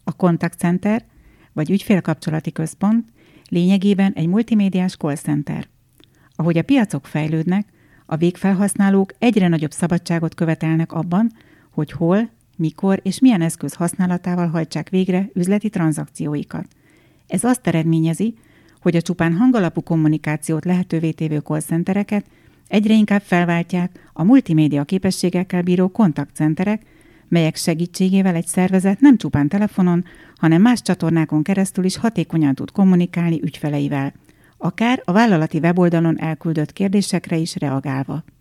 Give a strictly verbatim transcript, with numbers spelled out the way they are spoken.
A contact center, vagy ügyfélkapcsolati központ lényegében egy multimédiás call center. Ahogy a piacok fejlődnek, a végfelhasználók egyre nagyobb szabadságot követelnek abban, hogy hol, mikor és milyen eszköz használatával hajtsák végre üzleti tranzakcióikat. Ez azt eredményezi, hogy a csupán hangalapú kommunikációt lehetővé tévő call centereket egyre inkább felváltják a multimédia képességekkel bíró kontaktcenterek, melyek segítségével egy szervezet nem csupán telefonon, hanem más csatornákon keresztül is hatékonyan tud kommunikálni ügyfeleivel, akár a vállalati weboldalon elküldött kérdésekre is reagálva.